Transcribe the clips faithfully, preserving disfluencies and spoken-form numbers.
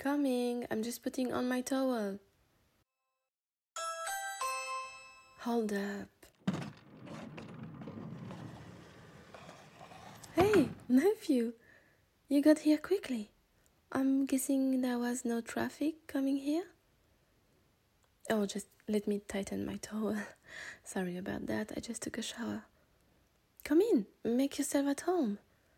Coming, I'm just putting on my towel. Hold up. Hey, nephew, you got here quickly. I'm guessing there was no traffic coming here? Oh, just let me tighten my towel. Sorry about that, I just took a shower. Come in, make yourself at home.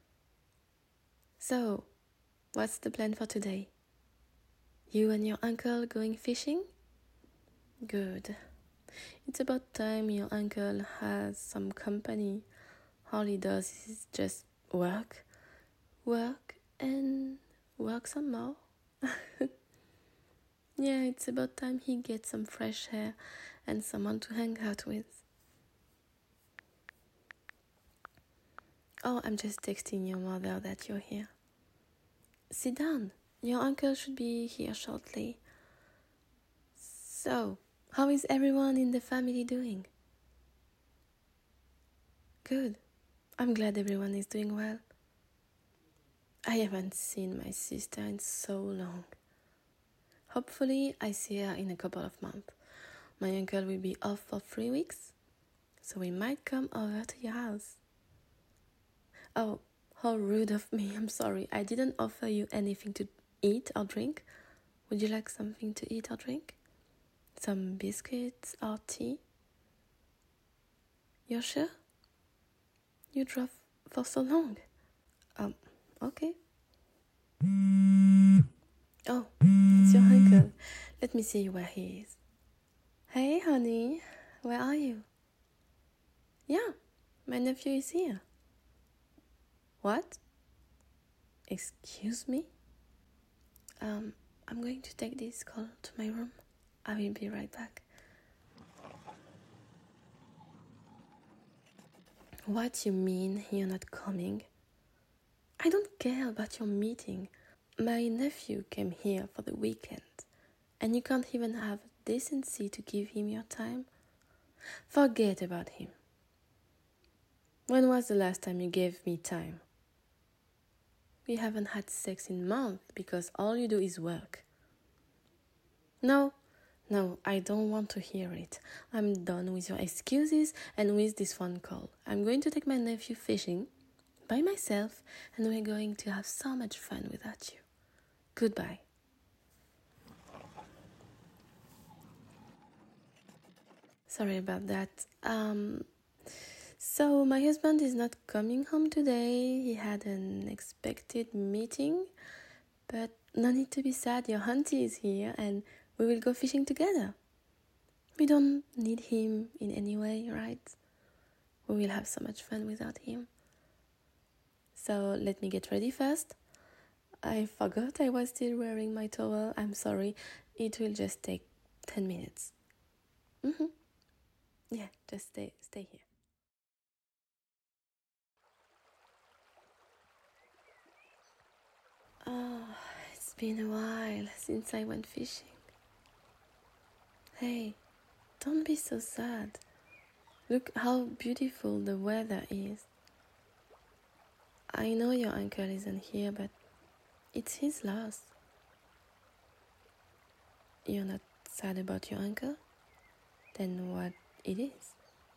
So, what's the plan for today? You and your uncle going fishing? Good. It's about time your uncle has some company. All he does is just work, work, and work some more. Yeah, it's about time he gets some fresh air and someone to hang out with. Oh, I'm just texting your mother that you're here. Sit down. Your uncle should be here shortly. So, how is everyone in the family doing? Good. I'm glad everyone is doing well. I haven't seen my sister in so long. Hopefully, I see her in a couple of months. My uncle will be off for three weeks, so we might come over to your house. Oh, how rude of me. I'm sorry. I didn't offer you anything to eat or drink. Would you like something to eat or drink? Some biscuits or tea? You're sure? You drove for so long. Um, okay. Oh, it's your uncle. Let me see where he is. Hey, honey. Where are you? Yeah, my nephew is here. What? Excuse me? Um, I'm going to take this call to my room. I will be right back. What you mean you're not coming? I don't care about your meeting. My nephew came here for the weekend, and you can't even have decency to give him your time? Forget about him. When was the last time you gave me time? We haven't had sex in months because all you do is work. No, no, I don't want to hear it. I'm done with your excuses and with this phone call. I'm going to take my nephew fishing by myself, and we're going to have so much fun without you. Goodbye. Sorry about that. Um, so my husband is not coming home today. He had an unexpected meeting, but no need to be sad. Your auntie is here, and we will go fishing together. We don't need him in any way, right? We will have so much fun without him. So let me get ready first. I forgot I was still wearing my towel. I'm sorry. It will just take ten minutes. Mm-hmm. Yeah, just stay, stay here. Oh, it's been a while since I went fishing. Hey, don't be so sad. Look how beautiful the weather is. I know your uncle isn't here, but it's his loss. You're not sad about your uncle? Then what it is?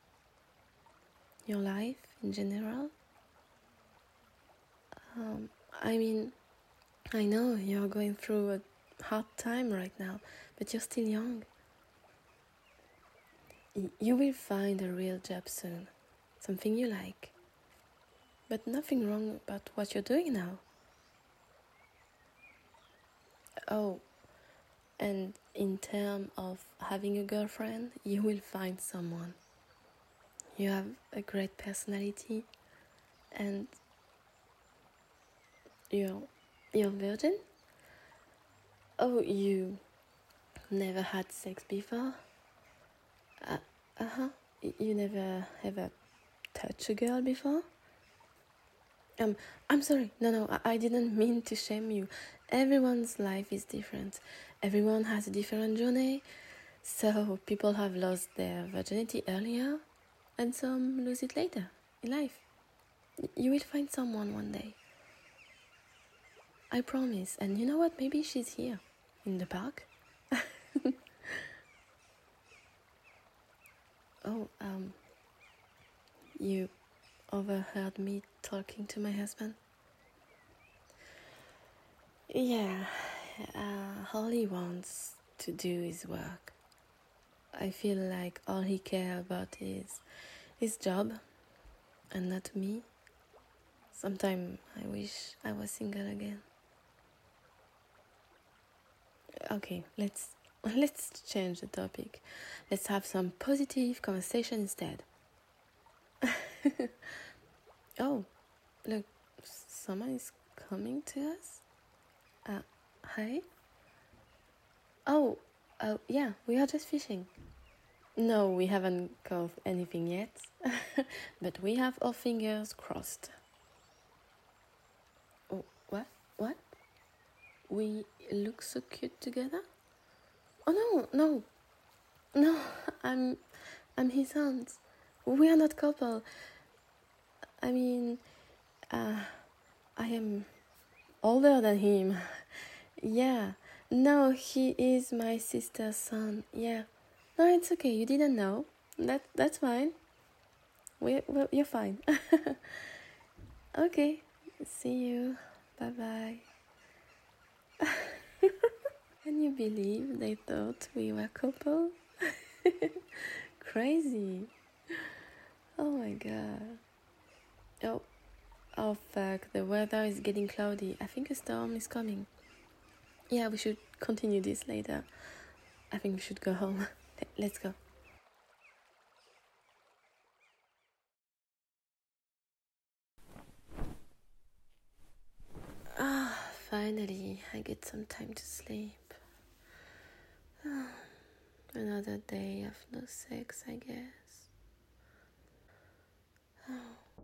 Your life in general? Um, I mean, I know you're going through a hard time right now, but you're still young. Y- you will find a real job soon, something you like. But nothing wrong about what you're doing now. Oh, and in terms of having a girlfriend, you will find someone. You have a great personality, and you're, you're virgin? Oh, you never had sex before? Uh, uh-huh. Y- You never ever touched a girl before? Um, I'm sorry. No, no, I, I didn't mean to shame you. Everyone's life is different. Everyone has a different journey. So people have lost their virginity earlier, and some lose it later in life. Y- You will find someone one day. I promise. And you know what? Maybe she's here in the park. Oh, um, you overheard me talking to my husband? Yeah, uh, all he wants to do is work. I feel like all he cares about is his job and not me. Sometimes I wish I was single again. Okay, let's let's change the topic. Let's have some positive conversation instead. Oh, look, someone is coming to us. Uh, hi. Oh, oh, yeah, we are just fishing. No, we haven't caught anything yet, but we have our fingers crossed. Oh, what? What? We look so cute together? Oh no, no, no! I'm, I'm his aunt. We are not couple. I mean, uh, I am older than him. Yeah. No, he is my sister's son. Yeah. No, it's okay. You didn't know. That that's fine. We well, you're fine. Okay. See you. Bye bye. Can you believe they thought we were a couple? Crazy. Oh my god. Oh, oh fuck. The weather is getting cloudy. I think a storm is coming. Yeah, we should continue this later. I think we should go home. Let's go. Ah, finally, I get some time to sleep. Ah, another day of no sex, I guess. Oh.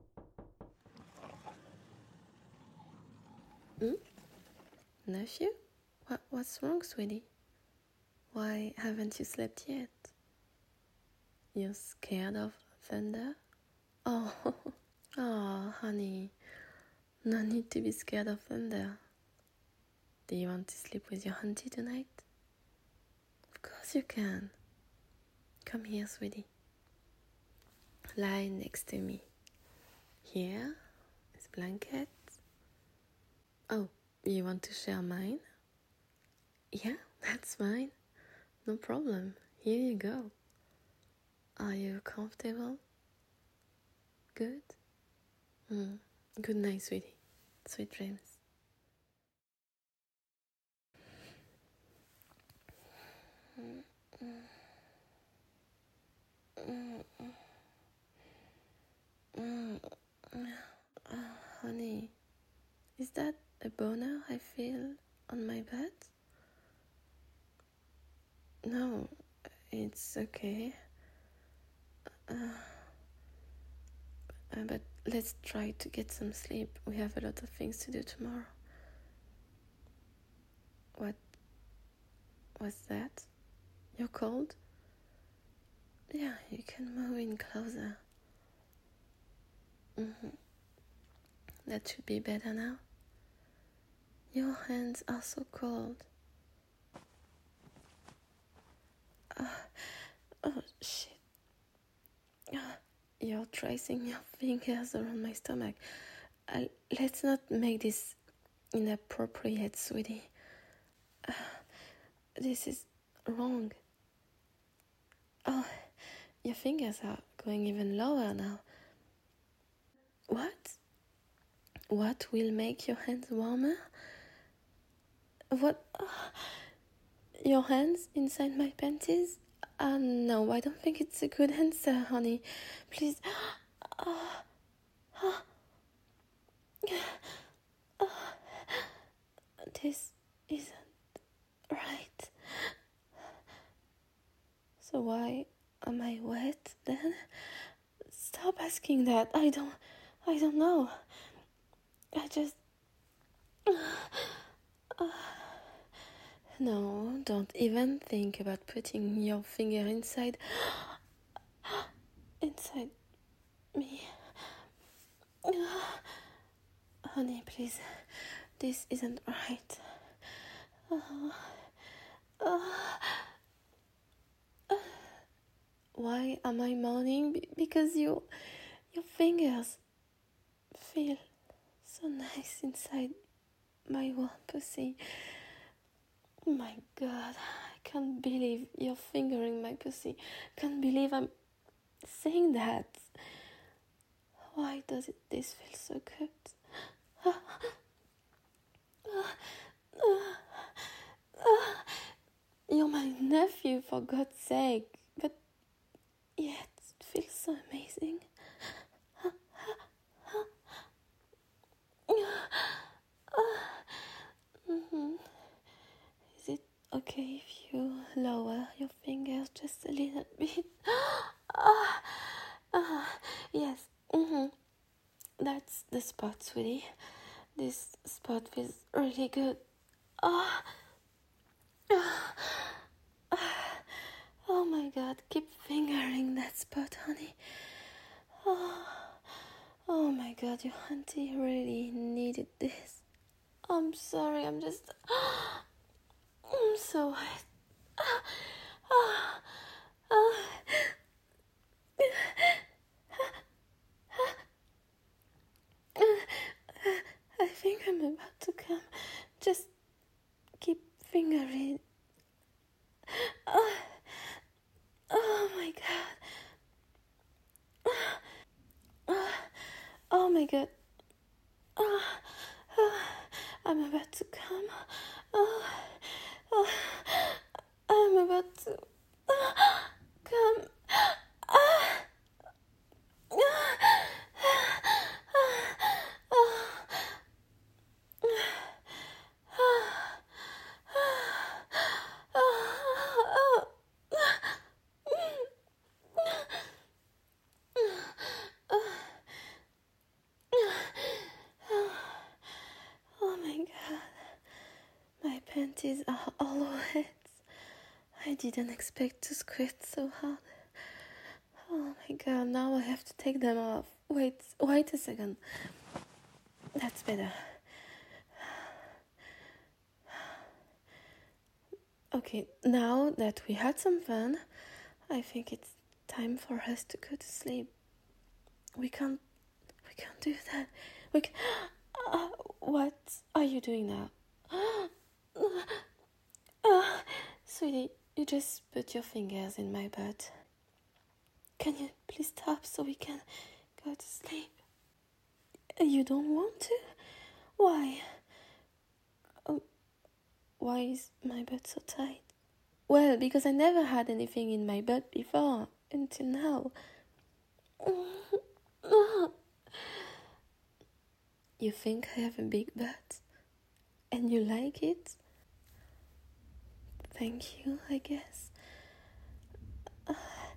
Hmm? Nephew? What, what's wrong, sweetie? Why haven't you slept yet? You're scared of thunder? Oh, oh, honey. No need to be scared of thunder. Do you want to sleep with your auntie tonight? Of course you can. Come here, sweetie. Lie next to me. Here is blanket. Oh, you want to share mine? Yeah, that's fine. No problem. Here you go. Are you comfortable? Good? Mm. Good night, sweetie. Sweet dreams. Uh, honey, is that a boner I feel on my butt? No, it's okay. Uh, uh, but let's try to get some sleep. We have a lot of things to do tomorrow. What was that? You're cold? Yeah, you can move in closer. Mm-hmm. That should be better now. Your hands are so cold. Uh, oh, shit. Uh, you're tracing your fingers around my stomach. Uh, let's not make this inappropriate, sweetie. Uh, this is wrong. Oh, your fingers are going even lower now. What? What will make your hands warmer? What? Uh, your hands inside my panties? Uh, no, I don't think it's a good answer, honey. Please. Uh, uh, uh, this isn't right. So why am I wet then? Stop asking that. I don't, I don't know. I just... Uh, no, don't even think about putting your finger inside... inside me. Honey, please, This isn't right. Uh, uh, uh, why am I moaning? Be- because you, your fingers feel so nice inside my warm pussy. My God, I can't believe you're fingering my pussy. Can't believe I'm saying that. Why does it this feel so good? You're my nephew, for God's sake, but yet it feels so amazing. Mm-hmm. Is it okay if you lower your fingers just a little bit? ah, ah, yes. Mm-hmm. That's the spot, sweetie. This spot feels really good. Ah. Oh my God, keep fingering that spot, honey. Oh, oh my God, your auntie really needed this. I'm sorry, I'm just... I'm so wet. I think I'm about to come. Just keep fingering. Oh, oh my God. Oh, oh my God. Oh, oh, I'm about to come. Oh, oh, I'm about to come. Oh my God, my panties are all wet. I didn't expect to squirt so hard. Oh my God, now I have to take them off. Wait, wait a second. That's better. Okay, now that we had some fun, I think it's time for us to go to sleep. We can't, we can't do that. We can, uh, what are you doing now? uh, sweetie, you just put your fingers in my butt. Can you please stop so we can go to sleep? You don't want to? Why? Um, why is my butt so tight? Well, because I never had anything in my butt before, until now. You think I have a big butt? And you like it? Thank you, I guess. Uh,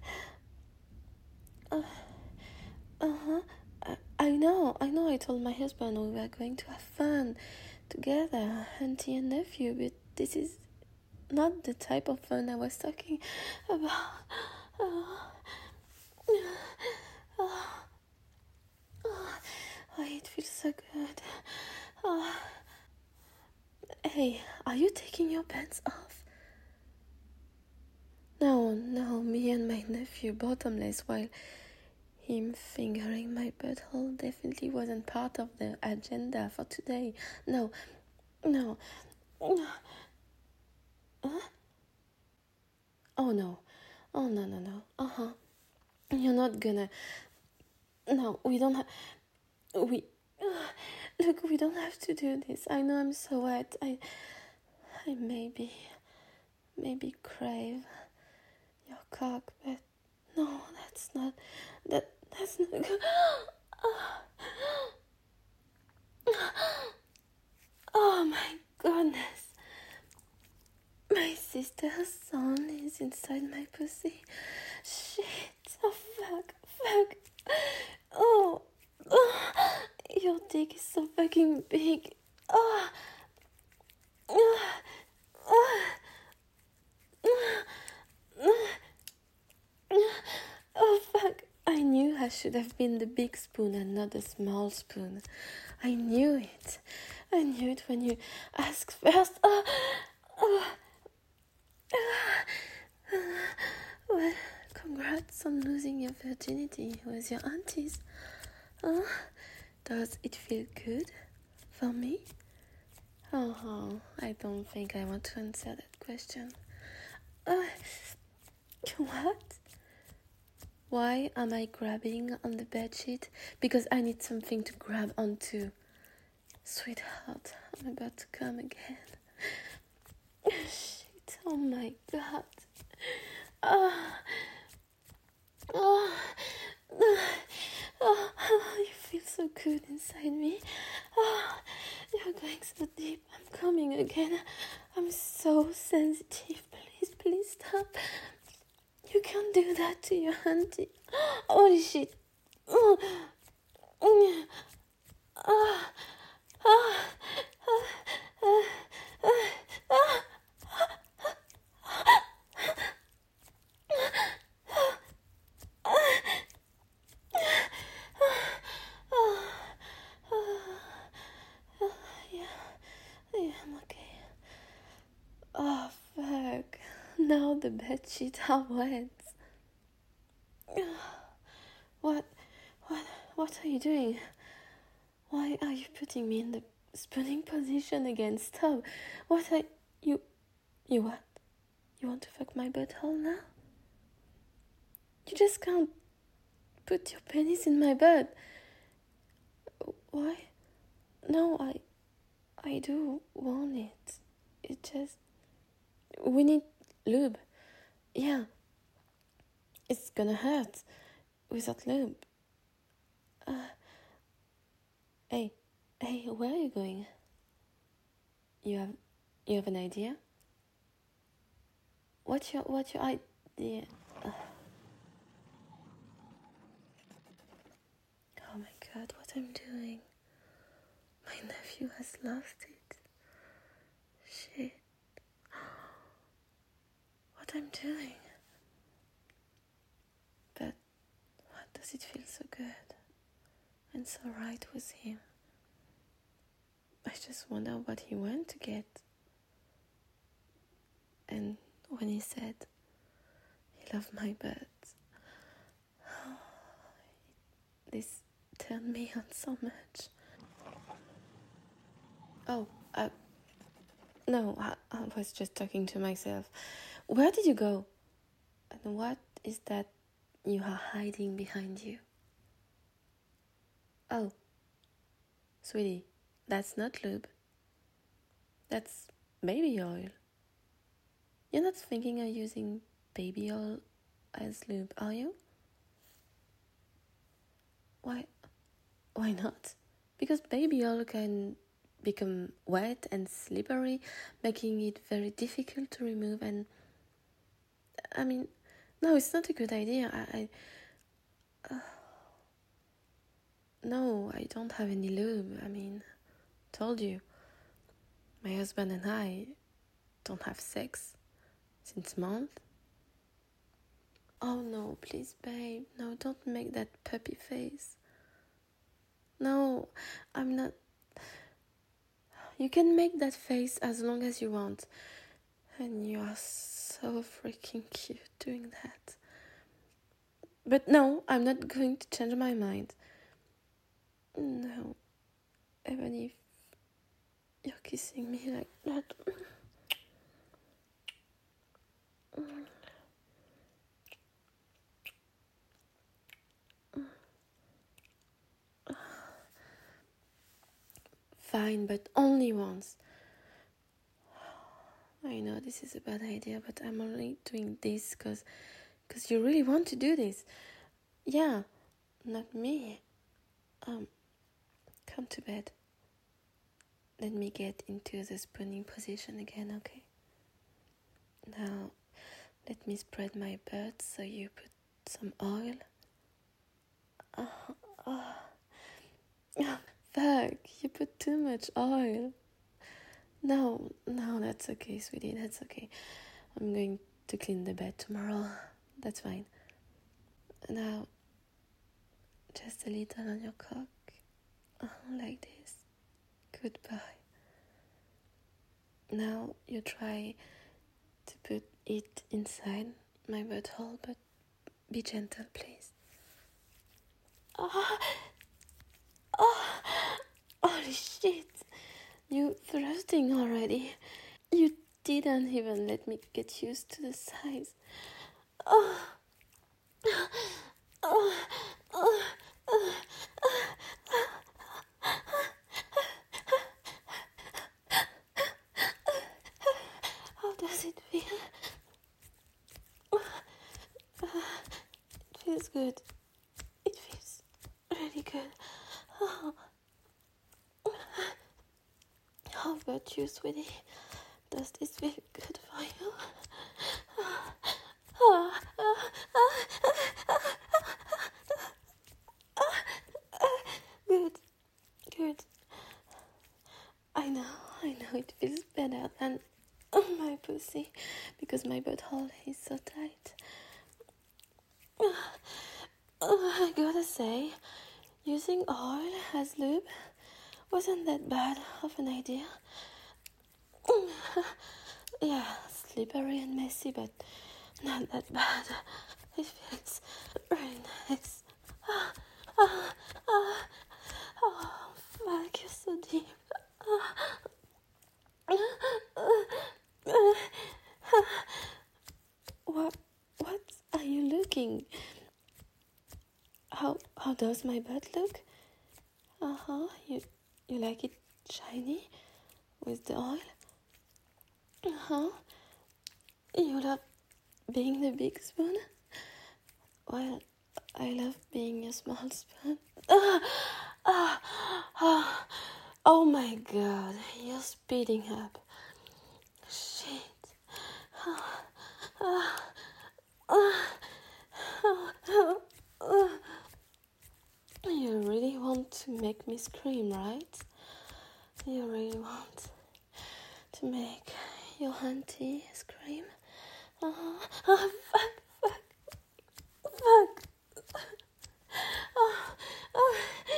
uh, uh-huh. I, I know, I know I told my husband we were going to have fun together, auntie and nephew, but this is not the type of fun I was talking about. Oh, oh, oh, oh, it feels so good. Oh. Hey, are you taking your pants off? No, no, me and my nephew bottomless while him fingering my butthole definitely wasn't part of the agenda for today. No, no. Huh? Oh no, oh no, no, no. Uh-huh. You're not gonna... No, we don't have... We... Look, we don't have to do this. I know I'm so wet. I... I maybe... Maybe crave your cock, but... No, that's not... That... That's not good. Oh my goodness. My sister's son is inside my pussy. Shit. Oh, fuck. Fuck. Oh. Oh. Your dick is so fucking big. Oh. Oh. Oh. Oh, fuck. I knew I should have been the big spoon and not the small spoon. I knew it. I knew it when you asked first. Oh, oh, oh. Well, congrats on losing your virginity with your aunties. Oh, does it feel good for me? Oh, I don't think I want to answer that question. Uh, what? Why am I grabbing on the bedsheet? Because I need something to grab onto. Sweetheart, I'm about to come again. Shit, oh my god. Oh, oh, oh, oh, you feel so good inside me. Oh, you're going so deep. I'm coming again. I'm so sensitive. Please, please stop. You can't do that to your auntie. Holy shit. Oh, oh, oh, oh, oh, oh. Yeah, I'm okay. Oh, fuck. Now the bedsheets are wet. What, what, what are you doing? Why are you putting me in the spooning position again? Stop. What are you, you what? You want to fuck my butthole now? You just can't put your penis in my butt. Why? No, I, I do want it. It just, we need lube. Yeah. It's gonna hurt without lube. Uh, hey, hey, where are you going? You have, you have an idea? What's your, what's your idea? Uh. Oh my god, what I'm doing? My nephew has lost it. Shit. What I'm doing? But why does it feel so good and so right with him? I just wonder what he went to get. And when he said he loved my butt, this turned me on so much. Oh, uh, no, I, I was just talking to myself. Where did you go? And what is that you are hiding behind you? Oh, sweetie, that's not lube. That's baby oil. You're not thinking of using baby oil as lube, are you? Why? Why not? Because baby oil can become wet and slippery, making it very difficult to remove. And I mean, no, it's not a good idea. I, I uh, no, I don't have any lube. I mean, told you, my husband and I don't have sex since months. Oh no, please, babe, no, don't make that puppy face. No, I'm not. You can make that face as long as you want. And you are so freaking cute doing that. But no, I'm not going to change my mind. No, even if you're kissing me like that. Fine, but only once. I know this is a bad idea, but I'm only doing this because because you really want to do this. Yeah, not me. Um, come to bed. Let me get into the spooning position again, okay? Now, let me spread my butt so you put some oil. Oh, oh. Oh, fuck, you put too much oil. No, no, that's okay, sweetie, that's okay. I'm going to clean the bed tomorrow. That's fine. Now, just a little on your cock. Oh, like this. Goodbye. Now you try to put it inside my butthole, but be gentle, please. Oh, oh, holy shit! You thrusting already. You didn't even let me get used to the size. Oh, oh, oh, oh. How does it feel? It feels good. It feels really good. Oh. How about you, sweetie? Does this feel good for you? Good, good. I know, I know it feels better than my pussy because my butthole is so tight. I gotta say, using oil as lube wasn't that bad of an idea. Yeah, slippery and messy, but not that bad. It feels really nice. Oh, oh, oh, oh fuck, you're so deep. What, what are you looking? How, how does my butt look? Uh-huh, you, you like it shiny with the oil? Uh-huh. You love being the big spoon? Well, I love being a small spoon. Ah, ah, ah. Oh my god, you're speeding up. Shit. Ah, ah, ah, ah, ah. You really want to make me scream, right? You really want to make your auntie scream? Uh-huh. Oh, fuck, fuck, fuck. Oh, oh.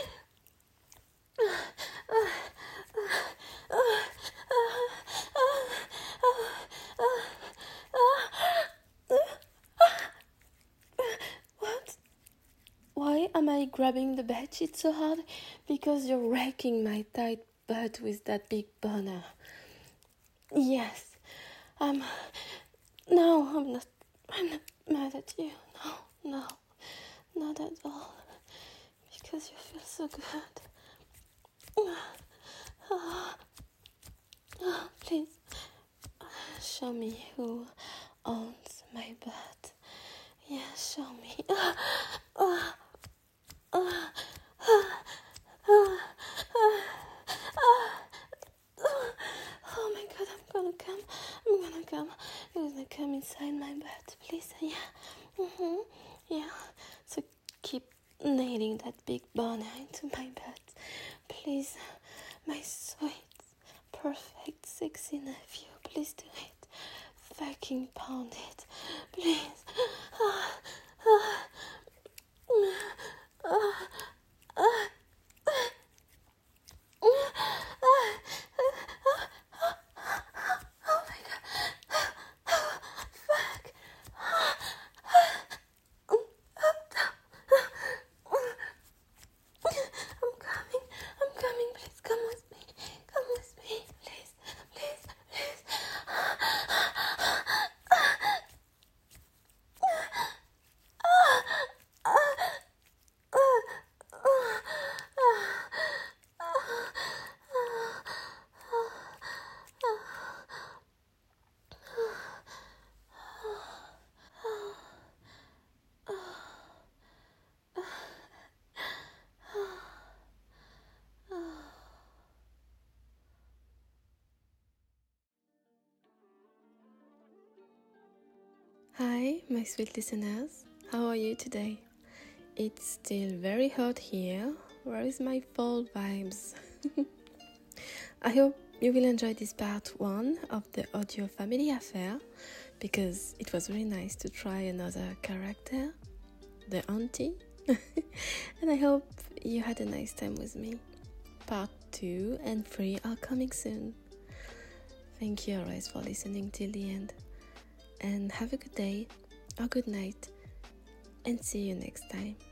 What? Why am I grabbing the bedsheet so hard? Because you're wrecking my tight butt with that big boner. Yes, I'm... No, I'm not... I'm not mad at you. No, no, not at all. Because you feel so good. Oh, oh, please, show me who owns my butt. Yeah, show me. Oh, oh, oh, oh, oh my god, I'm gonna come. I'm gonna come. You're gonna come inside my butt, please. Yeah. Mm-hmm. Yeah. So keep nailing that big boner into my butt. Please, my sweet, perfect, sexy nephew. Please do it. Fucking pound it. Please. Ah, ah, ah, ah. Oh my god. Fuck. I'm coming. I'm coming. Please come with me. Come with me. Please. Please. Please. Hi, my sweet listeners. How are you today? It's still very hot here. Where is my fall vibes? I hope you will enjoy this part one of the audio family affair because it was really nice to try another character, the auntie. And I hope you had a nice time with me. Part two and three are coming soon. Thank you always for listening till the end. And have a good day or good night. And see you next time.